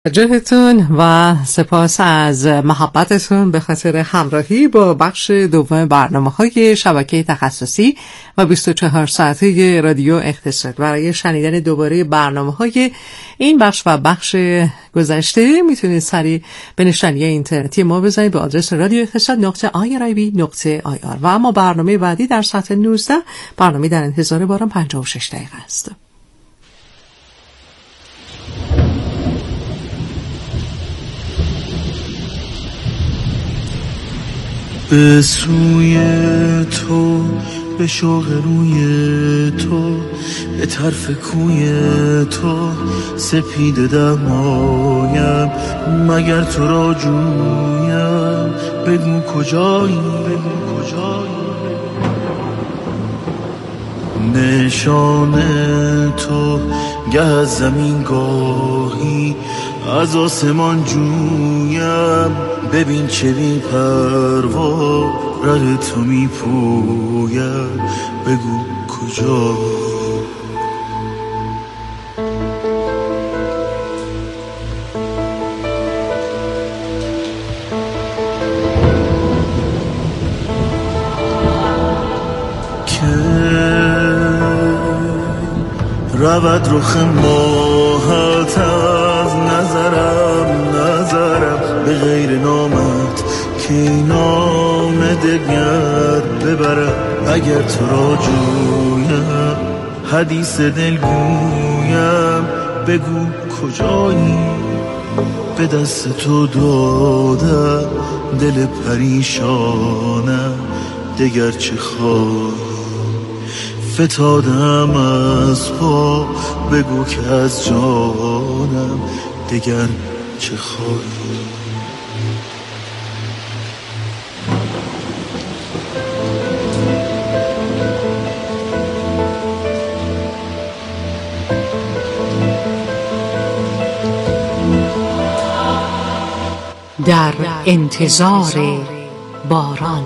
توجهتون و سپاس از محبتتون به خاطر همراهی با بخش دوم برنامه‌های شبکه تخصصی و 24 ساعته رادیو اقتصاد. برای شنیدن دوباره برنامه‌های این بخش و بخش گذشته میتونید سریع به نشانی اینترنتی ما بزنید به آدرس رادیو اقتصاد.irib.ir. و اما برنامه بعدی در ساعت 19 برنامه در انتظار باران 56 دقیقه است. به سوی تو، به شوق روی تو، به طرف کوی تو سپیده دمایم، مگر تو را جویم، بگو کجایی، بگو کجایی. نشان تو گه از زمین گاهی از آسمان جویم، ببین چه بی پروا ره تو می پوید، بگو کجا. رود رخ ماهت از نظرم به غیر نامت که نام دگر ببرم، اگر تو را جویم، حدیث دل گویم، بگو کجایی. به دست تو دادم دل پریشانم، دگر چه خواهی. فتادم از پا، بگو که از جانم دگر چه خواهی. در انتظار باران.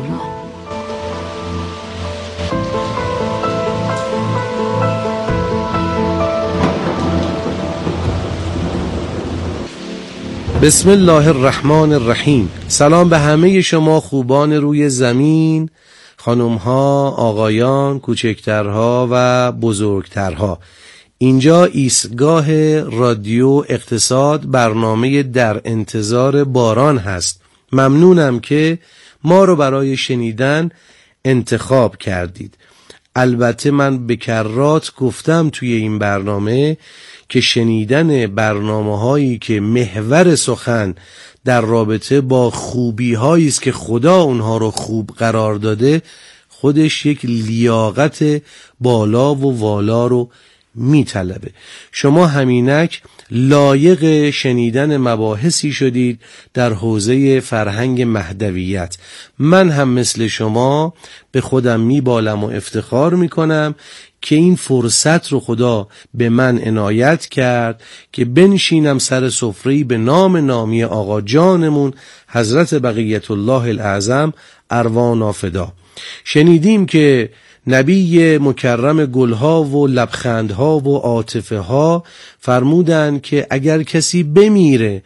بسم الله الرحمن الرحیم. سلام به همه شما خوبان روی زمین، خانم‌ها، آقایان، کوچکترها و بزرگترها. اینجا ایستگاه رادیو اقتصاد، برنامه در انتظار باران هست. ممنونم که ما رو برای شنیدن انتخاب کردید. البته من به کرات گفتم توی این برنامه که شنیدن برنامه‌هایی که محور سخن در رابطه با خوبی‌هایی است که خدا اونها رو خوب قرار داده، خودش یک لیاقت بالا و والا رو میطلبه. شما همینک لایق شنیدن مباحثی شدید در حوزه فرهنگ مهدویت. من هم مثل شما به خودم میبالم و افتخار میکنم که این فرصت رو خدا به من عنایت کرد که بنشینم سر سفره‌ای به نام نامی آقا جانمون حضرت بقیت الله الاعظم ارواح فدا. شنیدیم که نبی مکرم گلها و لبخندها و عاطفه ها فرمودند که اگر کسی بمیره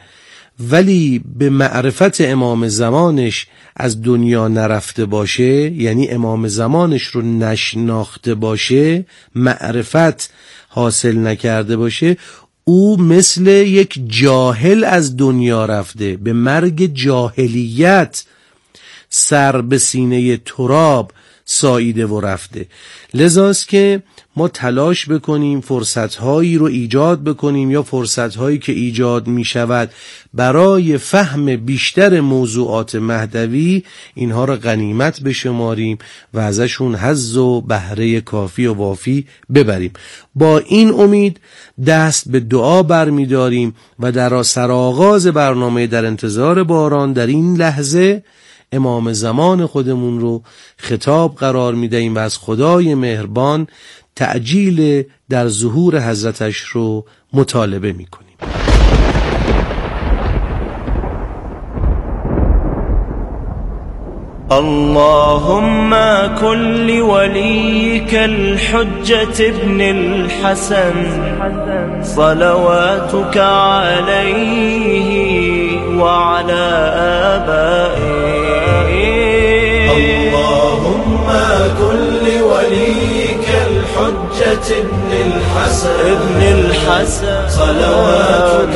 ولی به معرفت امام زمانش از دنیا نرفته باشه، یعنی امام زمانش رو نشناخته باشه، معرفت حاصل نکرده باشه، او مثل یک جاهل از دنیا رفته، به مرگ جاهلیت سر به سینه تراب ساییده و رفته. لذاست که ما تلاش بکنیم فرصتهایی رو ایجاد بکنیم یا فرصتهایی که ایجاد می شود برای فهم بیشتر موضوعات مهدوی، اینها رو غنیمت بشماریم و ازشون حظ و بهره کافی و وافی ببریم. با این امید دست به دعا برمی داریم و در سرآغاز برنامه در انتظار باران در این لحظه امام زمان خودمون رو خطاب قرار میدهیم و از خدای مهربان تعجیل در ظهور حضرتش رو مطالبه میکنیم. اللهم كن لوليك الحجة ابن الحسن صلواتك عليه وعلى آبائه. اللهم كن لوليك الحجة ابن الحسن صلواتك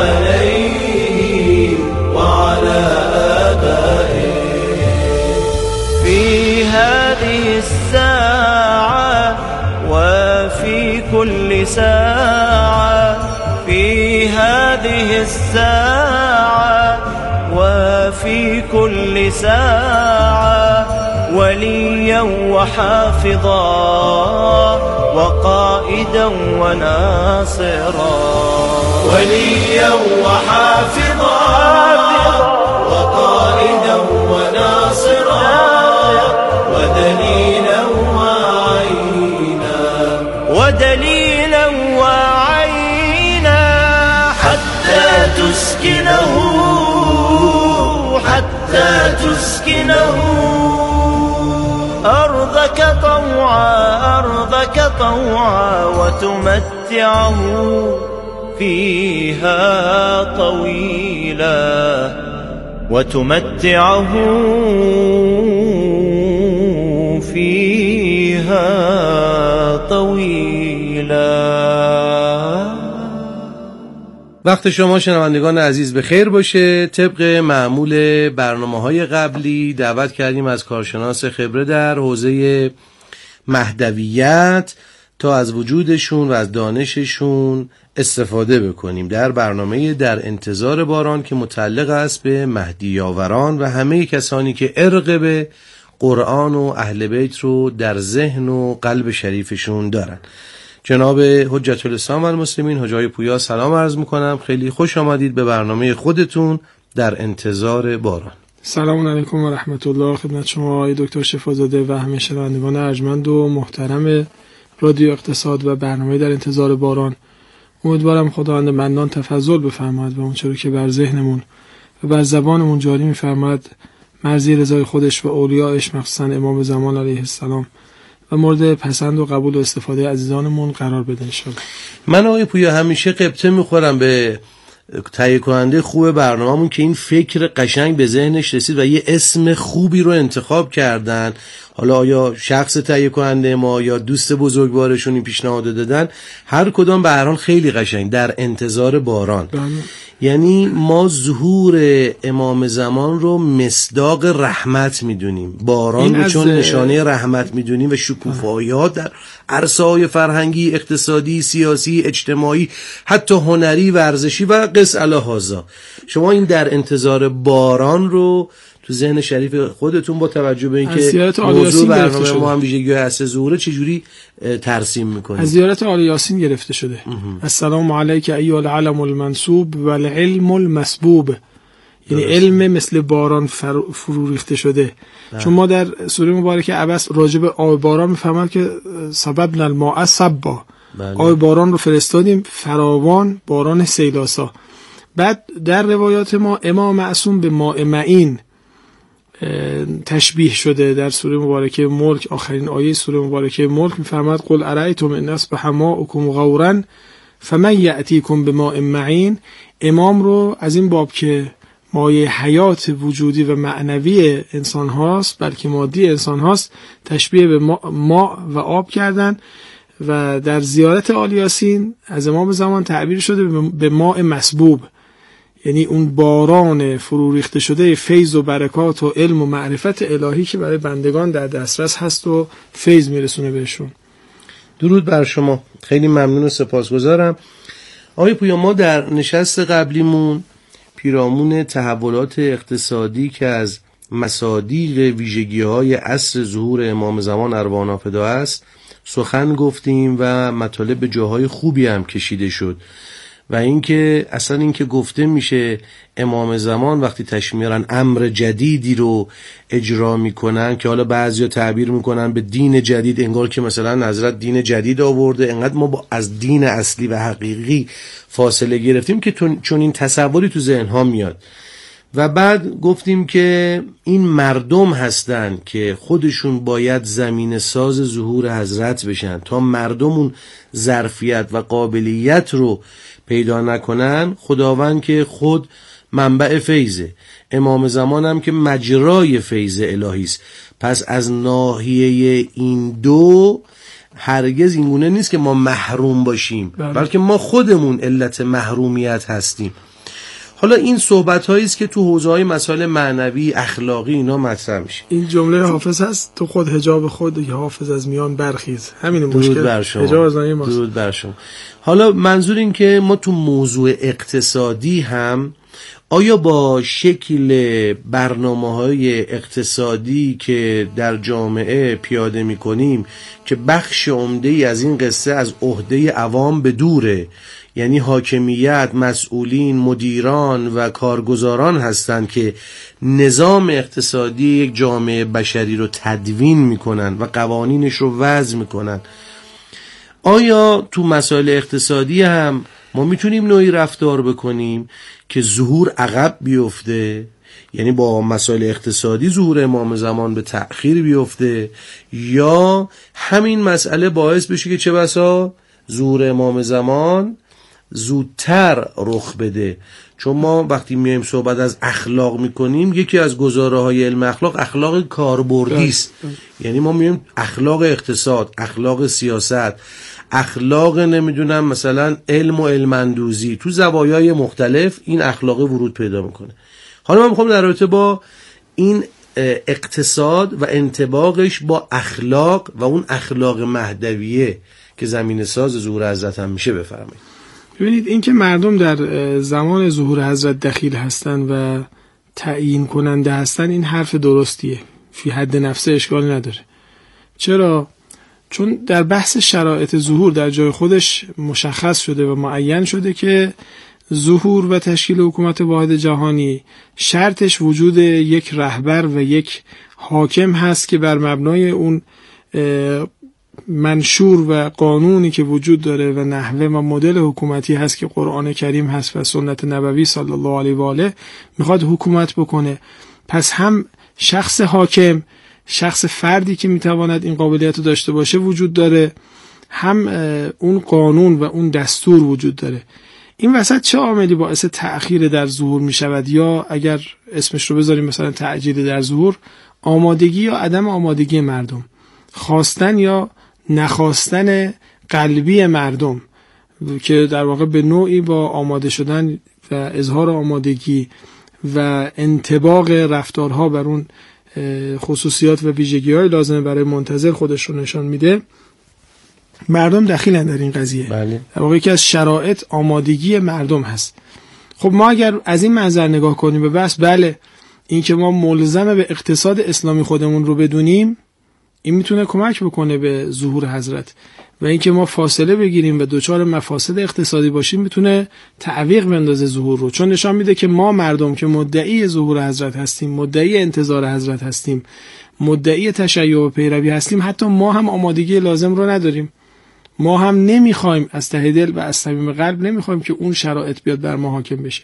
عليه وعلى آبائه. في هذه الساعة وفي كل ساعة، في هذه الساعة وفي كل ساعة، وليا وحافظا وقائدا وناصرا. وليا وحافظا وقائدا وناصرا، ودليلا وعينا، ودليلا وعينا، حتى تسكنه أرضك طوعا وتمتعه فيها طويلا، وتمتعه فيها طويلا. وقت شما شنوندگان عزیز به خیر باشه. طبق معمول برنامه‌های قبلی دعوت کردیم از کارشناس خبره در حوزه مهدویت تا از وجودشون و از دانششون استفاده بکنیم در برنامه در انتظار باران که متعلق است به مهدیاوران و همه کسانی که ارق به قرآن و اهل بیت رو در ذهن و قلب شریفشون دارن. جناب حجت الاسلام والمسلمین حاجی پویا سلام عرض میکنم. خیلی خوش آمدید به برنامه خودتون در انتظار باران. سلام علیکم و رحمت الله خدمت شما آقای دکتر شفازاده و همه شنوندگان ارجمند و محترم رادیو اقتصاد و برنامه در انتظار باران. امیدوارم خداوند منان تفضل بفرماید و اون چرا که بر ذهنمون و بر زبانمون جاری می‌فرماید مرضی رضای خودش و اولیاءش مخصوصا امام زمان علیه السلام و مورد پسند و قبول و استفاده عزیزانمون قرار بده انشاءالله. من آقای پویا همیشه قبطه میخورم به تهیه کننده خوب برنامه‌مون که این فکر قشنگ به ذهنش رسید و یه اسم خوبی رو انتخاب کردن. حالا آیا شخص تهیه کننده ما یا دوست بزرگوارشون این پیشنهاد دادن، هر کدام به هر حال خیلی قشنگ. در انتظار باران یعنی ما ظهور امام زمان رو مصداق رحمت میدونیم، باران رو چون نشانه رحمت میدونیم و شکوفایی‌ها در عرصه‌های فرهنگی، اقتصادی، سیاسی، اجتماعی، حتی هنری، ورزشی و قس الهذا. شما این در انتظار باران رو تو ذهن شریف خودتون با توجه به اینکه موضوع برنامه ما هم ویژگی اصل ظهور چجوری ترسیم میکنید؟ از زیارت آل یاسین گرفته شده. السلام علیک ایها العلم المنصوب و العلم المسبوب، یعنی علم مثل باران فرو ریخته شده. چون ما در سوره مبارکه عبس راجع به آب باران میفهمد که سببنا الماء سبا، آب باران رو فرستادیم فراوان، باران سیلاسا. بعد در روایات ما امام معصوم به ماء معین تشبیه شده. در سوره مبارکه ملک آخرین آیه سوره مبارکه ملک میفرماد قل ارایتم ان اصبح ماؤکم غورا فمن یأتیکم بماء معین. امام رو از این باب که مایه حیات وجودی و معنوی انسان هاست بلکه مادی انسان هاست تشبیه به ماء و آب کردن و در زیارت آل یاسین از امام زمان تعبیر شده به ماء مسبوب، یعنی اون باران فرو ریخته شده فیض و برکات و علم و معرفت الهی که برای بندگان در دسترس هست و فیض میرسونه بهشون. درود بر شما، خیلی ممنون و سپاسگزارم. آقای پویا، ما در نشست قبلیمون پیرامون تحولات اقتصادی که از مصادیق ویژگی‌های عصر ظهور امام زمان ارواح فدا است سخن گفتیم و مطالب به جاهای خوبی هم کشیده شد و اینکه اصلا اینکه گفته میشه امام زمان وقتی تشریف میارن امر جدیدی رو اجرا میکنن که حالا بعضیا تعبیر میکنن به دین جدید، انگار که مثلا حضرت دین جدید آورده، انقدر ما از دین اصلی و حقیقی فاصله گرفتیم که چون این تصوری تو ذهن ها میاد و بعد گفتیم که این مردم هستن که خودشون باید زمین ساز ظهور حضرت بشن. تا مردم اون ظرفیت و قابلیت رو پیدا نکنن، خداوند که خود منبع فیضه، امام زمان هم که مجرای فیض الهی است. پس از ناحیه این دو هرگز اینگونه نیست که ما محروم باشیم، بلکه ما خودمون علت محرومیت هستیم. حالا این صحبت‌هایی است که تو حوزه‌های مسائل معنوی، اخلاقی اینا مطرح میشه. این جمله حافظ هست تو خود حجاب خود یا حافظ از میان برخیز. همین مشکل حجاب از میان ماست. درود بر شما. حالا منظور این که ما تو موضوع اقتصادی هم آیا با شکل برنامه‌های اقتصادی که در جامعه پیاده می‌کنیم که بخش عمده‌ای از این قصه از عهده عوام به دوره، یعنی حاکمیت، مسئولین، مدیران و کارگزاران هستند که نظام اقتصادی یک جامعه بشری رو تدوین میکنن و قوانینش رو وضع میکنن، آیا تو مسائل اقتصادی هم ما میتونیم نوعی رفتار بکنیم که ظهور عقب بیفته؟ یعنی با مسائل اقتصادی ظهور امام زمان به تأخیر بیفته، یا همین مسئله باعث بشه که چه بسا ظهور امام زمان زودتر رخ بده؟ چون ما وقتی میایم صحبت از اخلاق میکنیم، یکی از گزاره های علم اخلاق کاربردی است. یعنی ما میایم اخلاق اقتصاد، اخلاق سیاست، اخلاق نمیدونم مثلا علم و علم‌اندوزی، تو زوایای مختلف این اخلاق ورود پیدا میکنه. حالا من میخوام در رابطه با این اقتصاد و انطباقش با اخلاق و اون اخلاق مهدویه که زمین ساز ظهور حضرت هم میشه بفرمایید. ببینید این که مردم در زمان ظهور حضرت دخیل هستن و تعیین کننده هستن، این حرف درستیه، فی حد نفسه اشکال نداره. چرا؟ چون در بحث شرایط ظهور در جای خودش مشخص شده و معین شده که ظهور و تشکیل حکومت واحد جهانی شرطش وجود یک رهبر و یک حاکم هست که بر مبنای اون منشور و قانونی که وجود داره و نحوه و مدل حکومتی هست که قرآن کریم هست و سنت نبوی صلی الله علیه و آله میخواد حکومت بکنه. پس هم شخص حاکم، شخص فردی که میتواند این قابلیت رو داشته باشه وجود داره، هم اون قانون و اون دستور وجود داره. این وسط چه عاملی باعث تأخیر در ظهور میشود، یا اگر اسمش رو بذاریم مثلا تعجیل در ظهور، آمادگی یا عدم آمادگی مردم، خواستن یا نخواستن قلبی مردم که در واقع به نوعی با آماده شدن و اظهار آمادگی و انطباق رفتارها بر اون خصوصیات و ویژگی‌های لازمه برای منتظر خودش رو نشان میده. مردم دخیلن در این قضیه. بله. در واقع یکی از شرایط آمادگی مردم هست. خب ما اگر از این منظر نگاه کنیم به بس، بله این که ما ملزم به اقتصاد اسلامی خودمون رو بدونیم، این میتونه کمک بکنه به ظهور حضرت، و اینکه ما فاصله بگیریم و دچار مفاسد اقتصادی باشیم میتونه تعویق بندازه ظهور رو، چون نشان میده که ما مردم که مدعی ظهور حضرت هستیم، مدعی انتظار حضرت هستیم، مدعی تشیع و پیروی هستیم، حتی ما هم آمادگی لازم رو نداریم. ما هم نمیخوایم از ته دل و از صمیم قلب نمیخوایم که اون شرایط بیاد بر ما حاکم بشه.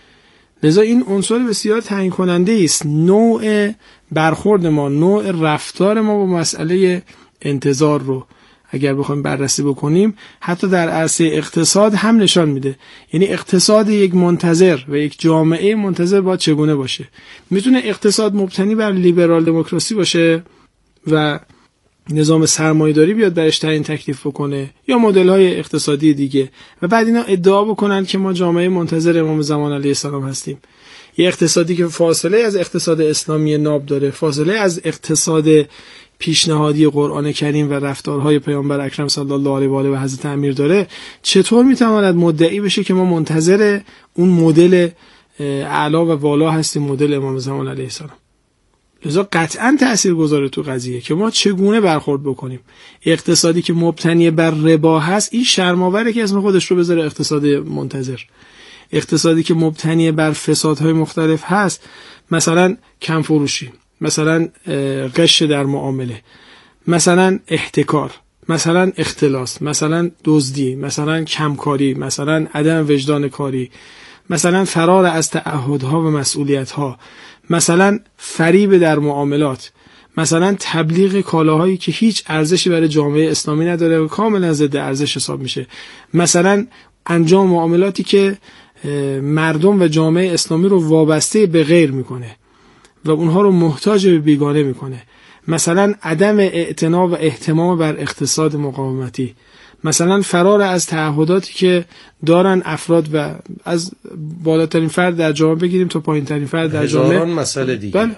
لذا این عنصر بسیار تعیین کننده است. نوع برخورد ما، نوع رفتار ما با مسئله انتظار رو اگر بخوایم بررسی بکنیم، حتی در عرصه اقتصاد هم نشان میده. یعنی اقتصاد یک منتظر و یک جامعه منتظر باید چگونه باشه. میتونه اقتصاد مبتنی بر لیبرال دموکراسی باشه و نظام سرمایه‌داری بیاد برش تعیین تکلیف بکنه، یا مدل‌های اقتصادی دیگه، و بعد اینا ادعا بکنن که ما جامعه منتظر امام زمان علیه السلام هستیم. یه اقتصادی که فاصله از اقتصاد اسلامی ناب داره، فاصله از اقتصاد پیشنهادی قرآن کریم و رفتارهای پیامبر اکرم صلی الله علیه و آله و حضرت امیر داره، چطور میتواند مدعی بشه که ما منتظر اون مدل اعلا و والا هستیم، مدل امام زمان علیه السلام؟ لذا قطعا تأثیر گذاره تو قضیه که ما چگونه برخورد بکنیم. اقتصادی که مبتنی بر ربا هست، این شرم‌آوره که اسم خودش رو بذاره اقتصاد منتظر. اقتصادی که مبتنی بر فسادهای مختلف هست، مثلا کم فروشی، مثلا غش در معامله، مثلا احتکار، مثلا اختلاس، مثلا دزدی، مثلا کمکاری، مثلا عدم وجدان کاری، مثلا فرار از تعهدها و مسئولیتها، مثلا فریب در معاملات، مثلا تبلیغ کالاهایی که هیچ ارزشی برای جامعه اسلامی نداره و کاملا ضد ارزش حساب میشه، مثلا انجام معاملاتی که مردم و جامعه اسلامی رو وابسته به غیر میکنه و اونها رو محتاج به بیگانه میکنه، مثلا عدم اعتنا و اهتمام بر اقتصاد مقاومتی، مثلا فرار از تعهداتی که دارن افراد و از بالاترین فرد در جامعه بگیریم تا پایین ترین فرد در جامعه. هزاران مسئله دیگه. بله.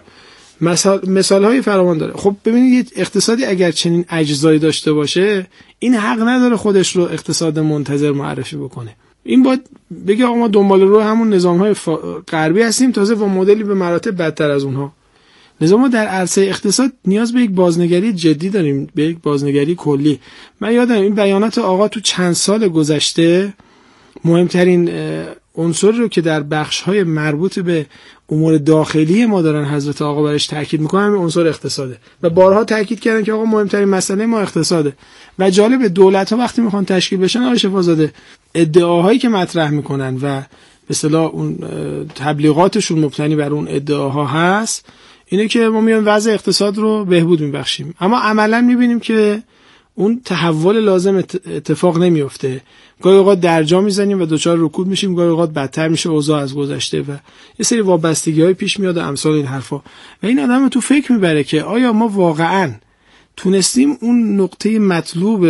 مثال های فراوان داره. خب ببینید اقتصادی اگر چنین اجزایی داشته باشه این حق نداره خودش رو اقتصاد منتظر معرفی بکنه. این باید بگه آقا ما دنبال رو همون نظام های غربی هستیم، تازه با مدلی به مراتب بدتر از اونها. نظام ما در عرصه اقتصاد نیاز به یک بازنگری جدی داریم، به یک بازنگری کلی. من یادم این بیانات آقا تو چند سال گذشته مهمترین عنصری رو که در بخش‌های مربوط به امور داخلی ما دارن حضرت آقا برش تاکید میکنن به عنصر اقتصاده و بارها تاکید کردن که آقا مهمترین مسئله ما اقتصاده. و جالب دولت‌ها وقتی میخوان تشکیل بشن آقای شفاعزاده ادعاهایی که مطرح میکنن و به اصطلاح اون تبلیغاتشون مبتنی بر اون ادعاها هست اینه که ما میایم وضع اقتصاد رو بهبود میبخشیم، اما عملاً میبینیم که اون تحول لازم اتفاق نمیفته. گاهی اوقات درجا میزنیم و دچار رکود میشیم، گاهی اوقات بدتر میشه اوضاع از گذشته و یه سری وابستگی‌های پیش میاد و امثال این حرفا. و این آدم تو فکر میبره که آیا ما واقعاً تونستیم اون نقطه مطلوب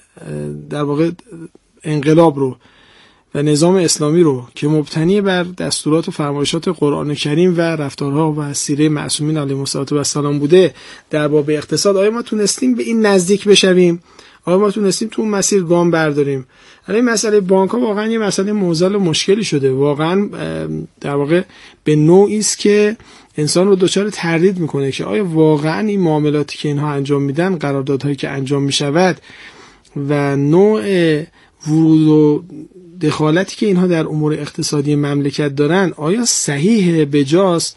در واقع انقلاب رو و نظام اسلامی رو که مبتنی بر دستورات و فرمایشات قرآن کریم و رفتارها و سیره معصومین علیهم السلام بوده در باب اقتصاد، آیا ما تونستیم به این نزدیک بشویم؟ آیا ما تونستیم تو اون مسیر گام برداریم؟ این مسئله بانک‌ها واقعا یه مسئله معضل و مشکلی شده، واقعا در واقع به نوعی است که انسان رو دچار تردید میکنه که آیا واقعا این معاملاتی که اینها انجام میدن، قراردادهایی که انجام میشود و نوع ورود و دخالتی که اینها در امور اقتصادی مملکت دارن آیا صحیح بجاست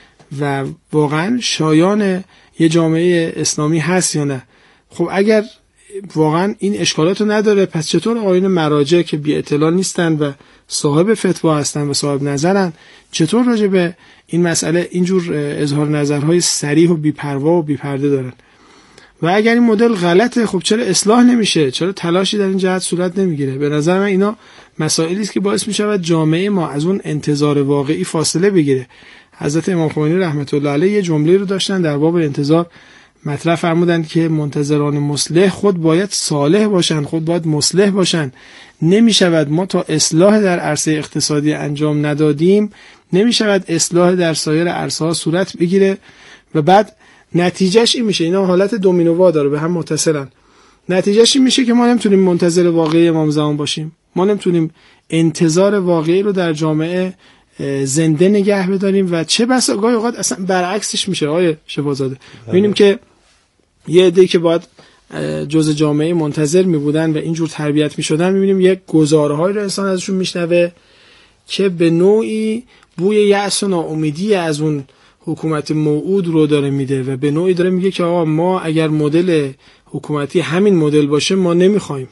و واقعا شایان یه جامعه اسلامی هست یا نه؟ خب اگر واقعا این اشکالات رو نداره، پس چطور آیین مراجع که بی اطلاع نیستن و صاحب فتوا هستن و صاحب نظرن چطور راجع به این مسئله اینجور اظهار نظرهای صریح و بی‌پروا و بی‌پرده دارن؟ و اگر این مدل غلطه خب چرا اصلاح نمیشه؟ چرا تلاشی در این جهت صورت نمیگیره؟ به نظر من اینا مسائلی است که باعث میشود جامعه ما از اون انتظار واقعی فاصله بگیره. حضرت امام خمینی رحمت الله علیه یه جمله رو داشتن در باب انتظار مطرح فرمودند که منتظران مصلح خود باید صالح باشند، خود باید مصلح باشند. نمیشود ما تا اصلاح در عرصه اقتصادی انجام ندادیم نمیشود اصلاح در سایر عرصه ها صورت بگیره و بعد نتیجهش این میشه، اینا حالت دومینووا داره، به هم متصلن. نتیجهش این میشه که ما نمیتونیم منتظر واقعی امام زمان باشیم، ما نمیتونیم انتظار واقعی رو در جامعه زنده نگه بداریم و چه بسا گاهی اوقات اصلا برعکسش میشه. آقای شفاعزاده میبینیم که یه عده‌ای که باید جزء جامعه منتظر میبودن و اینجور تربیت میشدن، میبینیم یک گزاره‌هایی رو انسان ازشون میشنوه که به نوعی بوی یأس و ناامیدی از اون حکومت موعود رو داره میده و به نوعی داره میگه که آقا ما اگر مدل حکومتی همین مدل باشه ما نمیخوایم.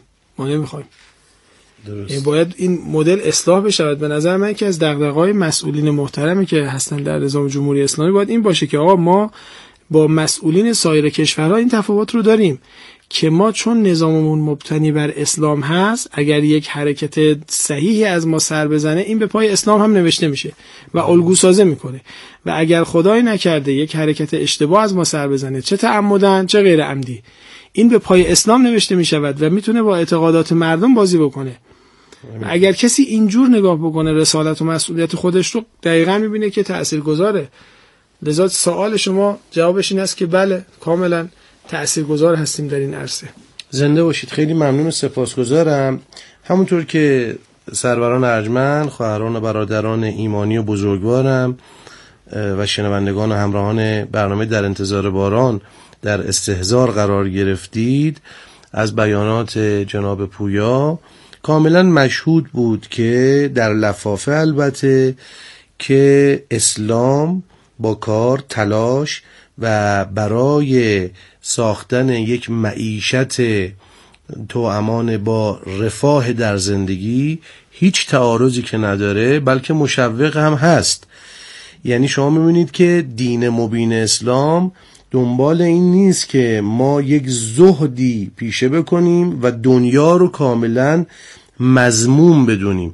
درست. باید این مدل اصلاح بشه. به نظر من که از دغدغه‌های مسئولین محترمی که هستن در نظام جمهوری اسلامی باید این باشه که آقا ما با مسئولین سایر کشورها این تفاوت رو داریم که ما چون نظاممون مبتنی بر اسلام هست، اگر یک حرکت صحیحی از ما سر بزنه این به پای اسلام هم نوشته میشه و الگو سازی میکنه و اگر خدای نکرده یک حرکت اشتباه از ما سر بزنه، چه تعمدن چه غیر عمدی، این به پای اسلام نوشته میشود و میتونه با اعتقادات مردم بازی بکنه. و اگر کسی اینجور نگاه بکنه رسالت و مسئولیت خودش رو، دقیقاً میبینه که تاثیرگذاره. لذا سوال شما جوابش این است که بله کاملا تاثیرگذار هستیم در این عرصه. زنده باشید. خیلی ممنون و سپاسگزارم. همونطور که سروران ارجمند، خواهران و برادران ایمانی و بزرگوارم و شنوندگان و همراهان برنامه در انتظار باران در استحضار قرار گرفتید، از بیانات جناب پویا کاملا مشهود بود که در لفافه البته که اسلام با کار، تلاش و برای ساختن یک معیشت توامان با رفاه در زندگی هیچ تعارضی که نداره، بلکه مشوق هم هست. یعنی شما می‌بینید که دین مبین اسلام دنبال این نیست که ما یک زهدی پیشه بکنیم و دنیا رو کاملا مذموم بدونیم،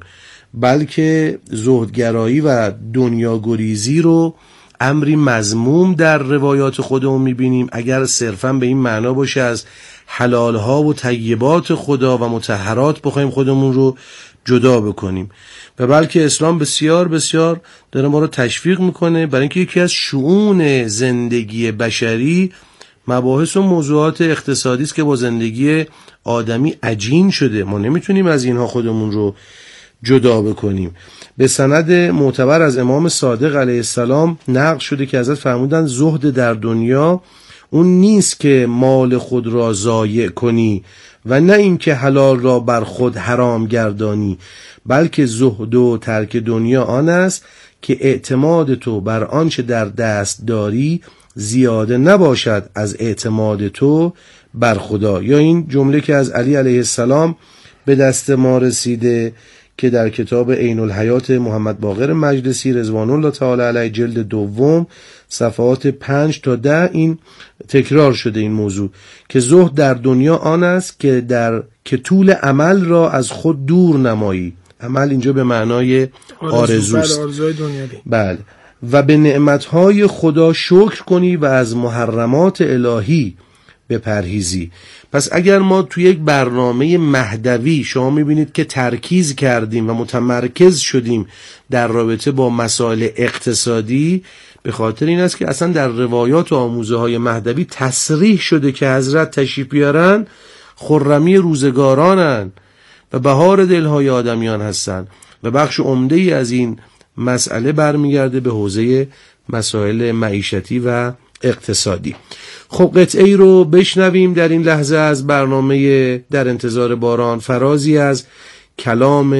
بلکه زهدگرایی و دنیاگریزی رو امری مذموم در روایات خودمون میبینیم. اگر صرفا به این معنا باشه از حلالها و طیبات خدا و مطهرات بخوایم خودمون رو جدا بکنیم، و بلکه اسلام بسیار بسیار داره ما رو تشویق میکنه برای اینکه یکی از شؤون زندگی بشری مباحث و موضوعات اقتصادی است که با زندگی آدمی عجین شده. ما نمیتونیم از اینها خودمون رو جدا بکنیم. به سند معتبر از امام صادق علیه السلام نقل شده که حضرت فرمودن زهد در دنیا اون نیست که مال خود را ضایع کنی و نه اینکه حلال را بر خود حرام گردانی، بلکه زهد و ترک دنیا آن است که اعتماد تو بر آنچه در دست داری زیاده نباشد از اعتماد تو بر خدا. یا این جمله که از علی علیه السلام به دست ما رسیده که در کتاب عین الحیات محمد باقر مجلسی رضوان الله تعالی علیه جلد دوم صفحات 5 تا 10 این تکرار شده این موضوع که زهد در دنیا آن است که طول عمل را از خود دور نمایی. عمل اینجا به معنای آرزوست. بله. و به نعمتهای خدا شکر کنی و از محرمات الهی بپرهیزی. پس اگر ما توی یک برنامه مهدوی شما میبینید که ترکیز کردیم و متمرکز شدیم در رابطه با مسائل اقتصادی، به خاطر این است که اصلا در روایات و آموزه های مهدوی تصریح شده که حضرت تشریف بیارن خرمی روزگارانن و بهار دلهای آدمیان هستن و بخش عمده ای از این مسئله برمیگرده به حوزه مسائل معیشتی و اقتصادی. خب قطعه ای رو بشنویم در این لحظه از برنامه در انتظار باران، فرازی از کلام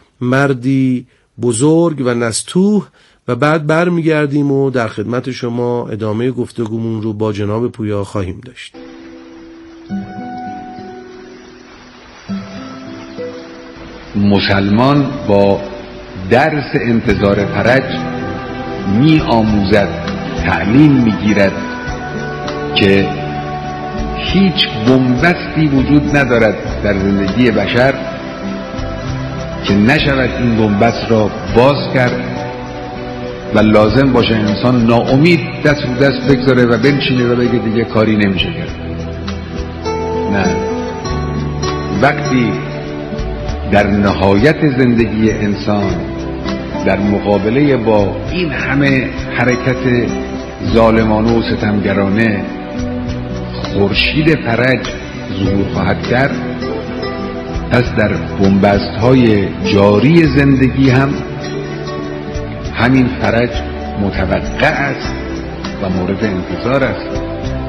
مردی بزرگ و نستوه، و بعد برمیگردیم و در خدمت شما ادامه گفتگومون رو با جناب پویا خواهیم داشت. مسلمان با درس انتظار فرج می آموزد، تعلیم می گیرد که هیچ بنبستی وجود ندارد در زندگی بشر که نشود این بنبست را باز کرد و لازم باشه انسان ناامید دست رو دست بگذاره و بنشینه و بگه دیگه کاری نمیشه کرد. نه، وقتی در نهایت زندگی انسان در مقابله با این همه حرکت ظالمانه و ستمگرانه خورشید فرج ظهور خواهد کرد، پس در بنبست‌های جاری زندگی هم همین فرج متوقع است و مورد انتظار است.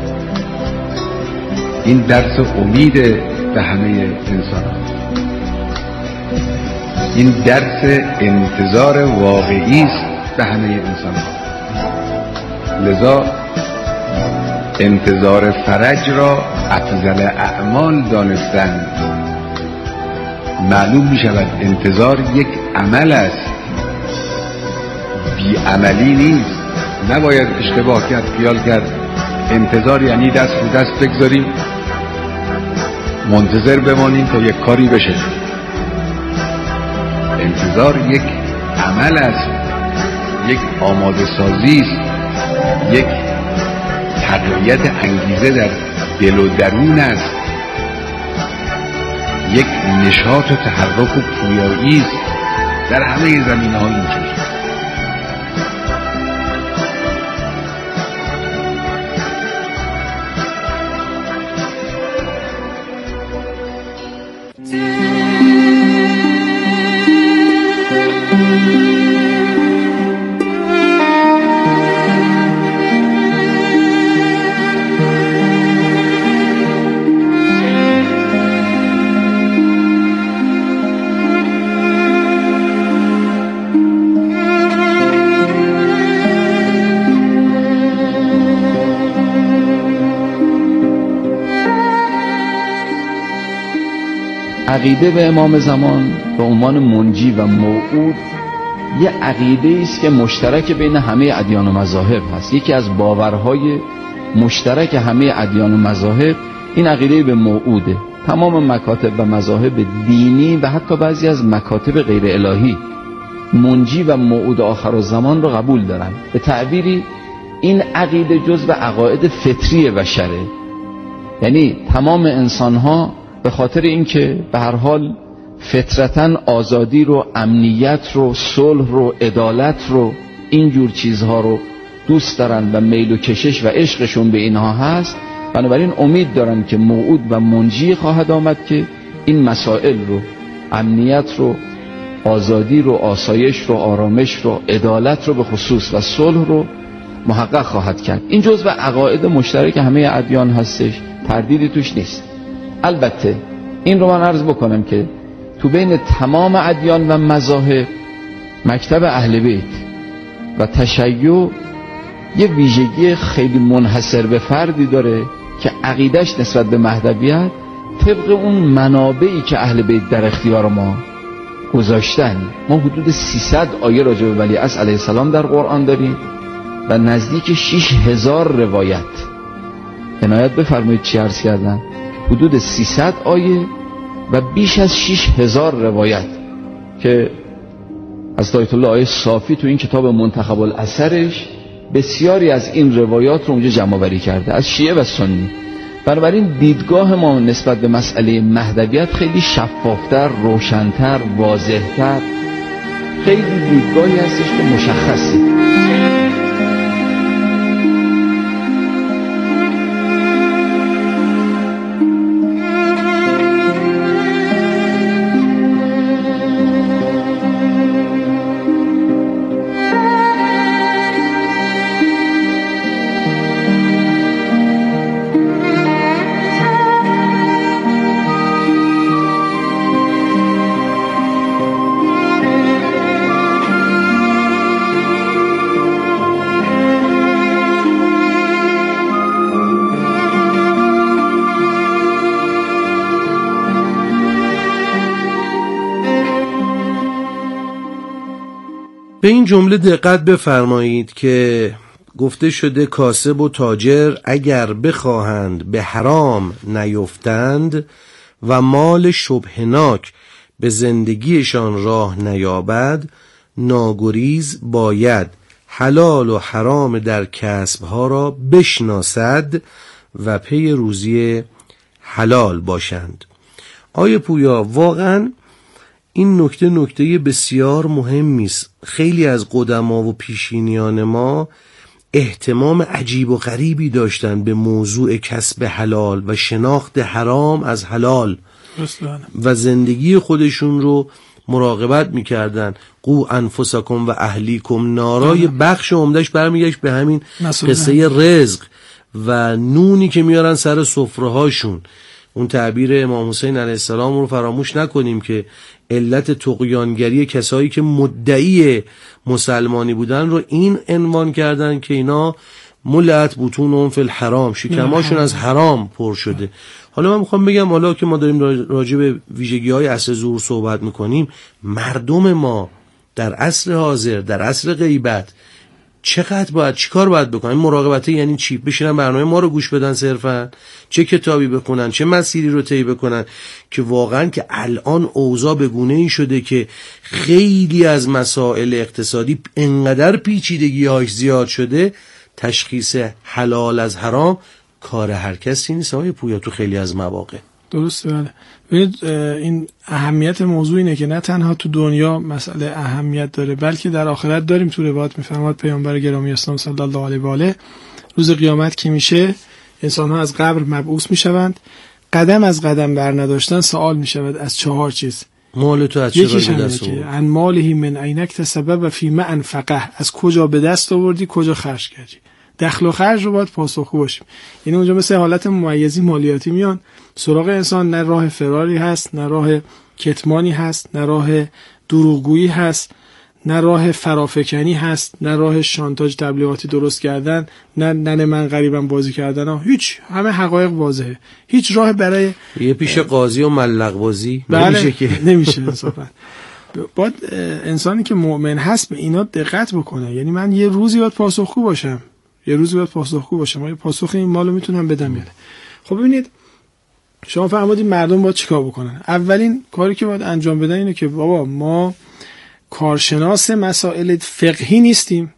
این درس امید به همه انسانان، این درس انتظار واقعی است به همه انسانان. لذا انتظار فرج را افضل اعمال دانستن. معلوم می شود انتظار یک عمل است، بی عملی نیست. نباید اشتباه کرد، خیال کرد انتظار یعنی دست رو دست بگذاریم منتظر بمانیم تا یک کاری بشه. انتظار یک عمل است، یک آماده سازی است، یک تقویت انگیزه در دل و درون است، یک نشاط و تحرک و پویایی است. در همه زمینه‌ها اینجوری. عقیده به امام زمان به عنوان منجی و موعود یه عقیده است که مشترک بین همه ادیان و مذاهب هست. یکی از باورهای مشترک همه ادیان و مذاهب این عقیده به موعوده. تمام مکاتب و مذاهب دینی و حتی بعضی از مکاتب غیر الهی منجی و موعود آخرالزمان رو قبول دارن. به تعبیری این عقیده جزو عقاید فطری بشره، یعنی تمام انسان‌ها به خاطر اینکه به هر حال فطرتاً آزادی رو، امنیت رو، صلح رو، عدالت رو، اینجور چیزها رو دوست دارن و میل و کشش و عشقشون به اینها هست، بنابراین امید دارن که موعود و منجی خواهد آمد که این مسائل رو، امنیت رو، آزادی رو، آسایش رو، آرامش رو، عدالت رو به خصوص و صلح رو محقق خواهد کرد. این جزو عقاید مشترک همه ادیان هستش، تردیدی توش نیست. البته این رو من عرض بکنم که تو بین تمام ادیان و مذاهب مکتب اهل بیت و تشیع یه ویژگی خیلی منحصر به فردی داره که عقیدش نسبت به مهدویت طبق اون منابعی که اهل بیت در اختیار ما گذاشتن. ما حدود 300 آیه راجع به ولیعصر علیه السلام در قرآن داریم و نزدیک 6000 روایت. عنایت بفرمایید چی عرض کردن؟ حدود 300 آیه و بیش از 6000 روایت که از آیت الله آیه صافی تو این کتاب منتخب الاثرش بسیاری از این روایات رو اونجا جمع آوری کرده از شیعه و سنی. بنابراین دیدگاه ما نسبت به مسئله مهدویت خیلی شفافتر، روشنتر، واضحتر، خیلی دیدگاهی هستش که مشخصه. به این جمله دقت بفرمایید که گفته شده کاسب و تاجر اگر بخواهند به حرام نیفتند و مال شبهناک به زندگیشان راه نیابد، ناگریز باید حلال و حرام در کسبها را بشناسد و پی روزی حلال باشند. آیه پویا واقعاً این نکته بسیار مهمی است. خیلی از قدما و پیشینیان ما اهتمام عجیب و غریبی داشتن به موضوع کسب حلال و شناخت حرام از حلال و زندگی خودشون رو مراقبت میکردن. قو انفسکم و اهلیکم نارای بخش عمدش برمیگشت به همین قصه رزق و نونی که میارن سر سفره هاشون. اون تعبیر امام حسین علیه السلام رو فراموش نکنیم که علت طغیانگری کسایی که مدعی مسلمانی بودن رو این عنوان کردن که اینا ملأت بطونهم فی الحرام، شکماشون از حرام پر شده. حالا من میخوام بگم، حالا که ما داریم راجع به ویژگی‌های عصر ظهور صحبت میکنیم، مردم ما در عصر حاضر، در عصر غیبت چیکار باید بکنن؟ مراقبت یعنی چی؟ بشینن برنامه ما رو گوش بدن صرفا، چه کتابی بخونن، چه مسیری رو طی بکنن که واقعا که الان اوضاع به گونه‌ای شده که خیلی از مسائل اقتصادی انقدر پیچیدگی‌هاش زیاد شده، تشخیص حلال از حرام کار هر کسی نیست آقای پویا تو خیلی از مواقع. درسته. بله. ببینید این اهمیت موضوع اینه که نه تنها تو دنیا مسئله اهمیت داره، بلکه در آخرت داریم. تو روایت میفرماد پیامبر گرامی اسلام صلی الله علیه و آله روز قیامت که میشه انسان‌ها از قبر مبعوث میشوند، قدم از قدم بر نداشتن سوال میشود از 4 چیز. مال تو از چه راهی به دست آوردی؟ عن ماله من عین اکتسب و فیما انفقه، از کجا به دست آوردی، کجا خرج کردی. دخل و خرج رو باید پاسخگو باشیم. یعنی اونجا مثل حالت ممیزی مالیاتی میان سراغ انسان، نه راه فراری هست، نه راه کتمانی هست، نه راه دروغگویی هست، نه راه فرافکنی هست، نه راه شانتاج تبلیغاتی درست کردن، نه ننه من غریبم بازی کردن ها. هیچ، همه حقایق واضحه. هیچ راه برای یه پیش قاضی و ملق بازی نمیشه که نمیشه انصافا. باید انسانی که مؤمن هست به اینا دقت بکنه. یعنی من یه روزی باید پاسخگو باشم، یه پاسخ این مالو میتونم بدم یاده. خب ببینید شما فرمودید مردم باید چیکار بکنن. اولین کاری که باید انجام بدن اینه که بابا ما کارشناس مسائل فقهی نیستیم،